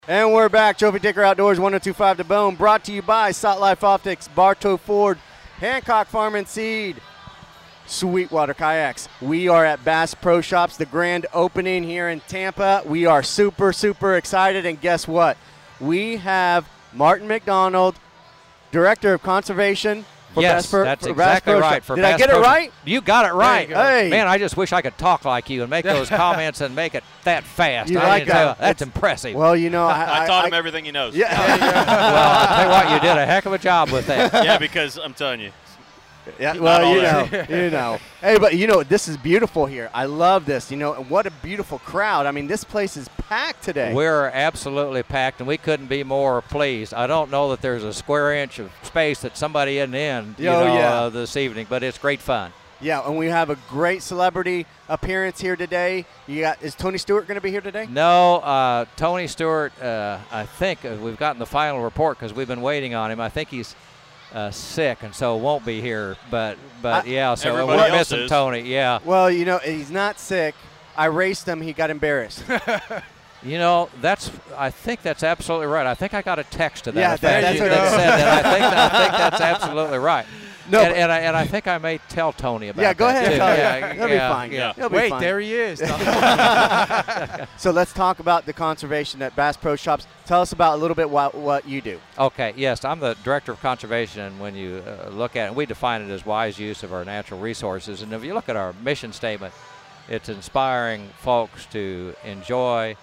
And we're back. Trophy Ticker Outdoors 1025 The Bone, brought to you by Salt Life Optics, Bartow Ford, Hancock Farm and Seed, Sweetwater Kayaks. We are at Bass Pro Shops, the grand opening here in Tampa. We are super, super excited. And guess what? We have Martin McDonald, Director of Conservation. Yes, that's exactly right. Did I get it right? You got it right. Hey. Man, I just wish I could talk like you and make those comments and make it that fast. You like that? That's impressive. Well, you know, I taught him everything he knows. Yeah. Well, I'll tell you what, you did a heck of a job with that. Yeah, because I'm telling you. Yeah, well, you know. Hey, but you know, this is beautiful here. I love this. You know, and what a beautiful crowd. I mean, this place is packed today. We're absolutely packed, and we couldn't be more pleased. I don't know that there's a square inch of space that somebody isn't in, this evening, but it's great fun. Yeah, and we have a great celebrity appearance here today. Is Tony Stewart going to be here today? No, Tony Stewart, I think we've gotten the final report because we've been waiting on him. I think he's sick, and so won't be here. But yeah, so we're missing Tony. Yeah. Well, you know, he's not sick. I raced him. He got embarrassed. You know, I think that's absolutely right. I think I got a text to that. Yeah, that said that. I think that's absolutely right. No, and I think I may tell Tony about that. Yeah, go ahead. Yeah, he'll be fine. Yeah. He'll be Wait, fine. there he is. So let's talk about the conservation at Bass Pro Shops. Tell us about a little bit what you do. Okay, yes, I'm the Director of Conservation, and when you look at it, we define it as wise use of our natural resources. And if you look at our mission statement, it's inspiring folks to enjoy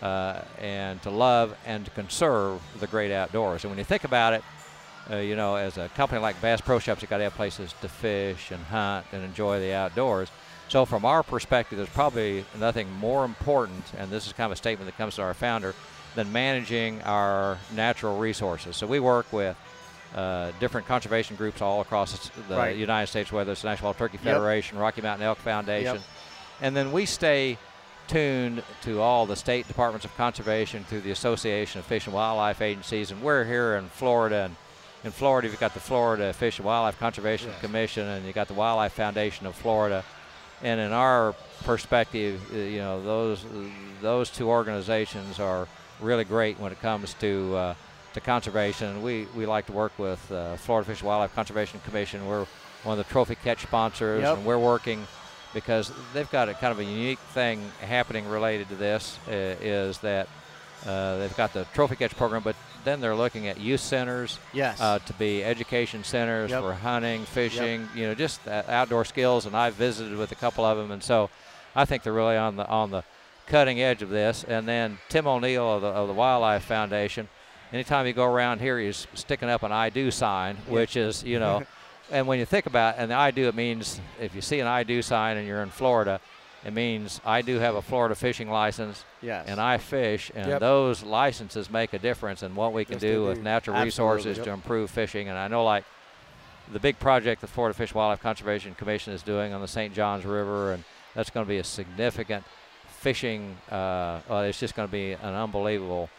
and to love and to conserve the great outdoors. And when you think about it, you know, as a company like Bass Pro Shops, you've got to have places to fish and hunt and enjoy the outdoors. So from our perspective, there's probably nothing more important, and this is kind of a statement that comes to our founder, than managing our natural resources. So we work with different conservation groups all across the United States, whether it's the National Wild Turkey Federation, Rocky Mountain Elk Foundation. And then we stay tuned to all the state departments of conservation through the Association of Fish and Wildlife Agencies. And we're here in Florida, and in Florida, you've got the Florida Fish and Wildlife Conservation Commission, and you got the Wildlife Foundation of Florida. And in our perspective, you know, those two organizations are really great when it comes to conservation. We like to work with Florida Fish and Wildlife Conservation Commission. We're one of the trophy catch sponsors, and we're working because they've got a kind of a unique thing happening related to this. Is that they've got the trophy catch program, but then they're looking at youth centers to be education centers for hunting, fishing, you know, just outdoor skills. And I've visited with a couple of them, and so I think they're really on the cutting edge of this. And then Tim O'Neill of the Wildlife Foundation, anytime you go around here, he's sticking up an I do sign, which is, you know, and when you think about it, and the I do, it means if you see an I do sign and you're in Florida, it means I do have a Florida fishing license, and I fish, and those licenses make a difference in what we can do with natural resources to improve fishing. And I know, like, the big project the Florida Fish and Wildlife Conservation Commission is doing on the St. Johns River, and that's going to be a significant fishing, it's just going to be an unbelievable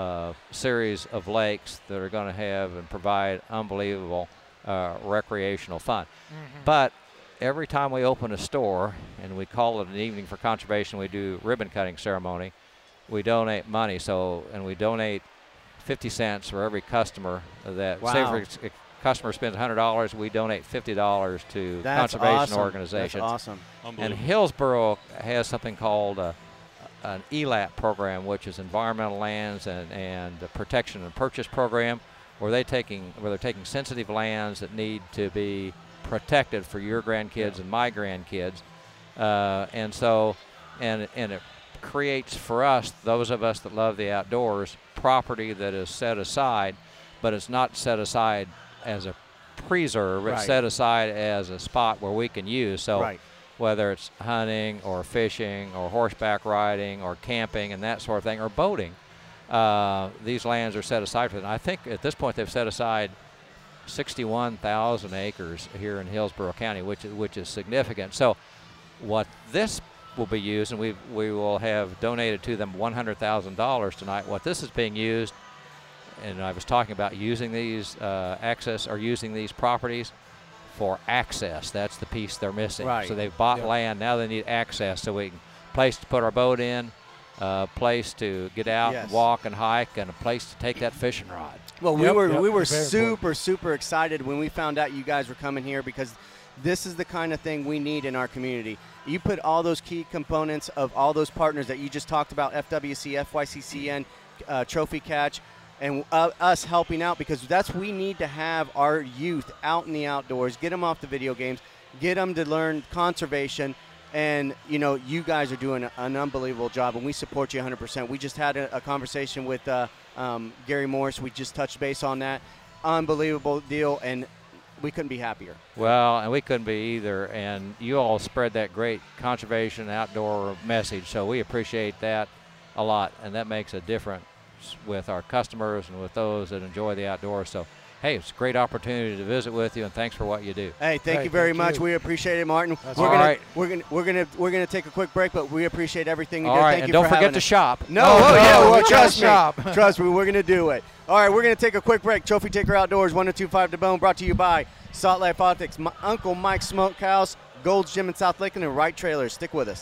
series of lakes that are going to have and provide unbelievable recreational fun. But every time we open a store and we call it an evening for conservation, we do ribbon cutting ceremony, we donate money. And we donate 50 cents for every customer that, say if a customer spends $100, we donate $50 to conservation organizations. That's awesome. And Hillsborough has something called an ELAP program, which is Environmental Lands and Protection and Purchase Program, where they're taking sensitive lands that need to be protected for your grandkids and my grandkids, and it creates for us, those of us that love the outdoors, property that is set aside, but it's not set aside as a preserve. It's set aside as a spot where we can use. So whether it's hunting or fishing or horseback riding or camping and that sort of thing, or boating, these lands are set aside for them. I think at this point they've set aside 61,000 acres here in Hillsborough County, which is significant. So what this will be used, and we will have donated to them $100,000 tonight. What this is being used, and I was talking about using these using these properties for access. That's the piece they're missing. So they've bought land, now they need access, so we can place to put our boat in, place to get out and walk and hike, and a place to take that fishing rod. Well, we were super excited when we found out you guys were coming here, because this is the kind of thing we need in our community. You put all those key components of all those partners that you just talked about, FWC, FYCCN, Trophy Catch, and us helping out, because that's we need to have our youth out in the outdoors, get them off the video games, get them to learn conservation. And, you know, you guys are doing an unbelievable job, and we support you 100%. We just had a conversation with Gary Morris. We just touched base on that. Unbelievable deal, and we couldn't be happier. Well, and we couldn't be either. And you all spread that great conservation outdoor message, so we appreciate that a lot, and that makes a difference with our customers and with those that enjoy the outdoors. So, hey, it's a great opportunity to visit with you, and thanks for what you do. Hey, thank you very much. We appreciate it, Martin. We're gonna take a quick break, but we appreciate everything you do. All right, thank and you don't for forget to shop. No, trust me, we're gonna do it. All right, we're gonna take a quick break. Trophy Taker Outdoors, 1025 DeBone, brought to you by Salt Life Optics, Uncle Mike's Smokehouse, Gold's Gym in South Lakeland, and Wright Trailers. Stick with us.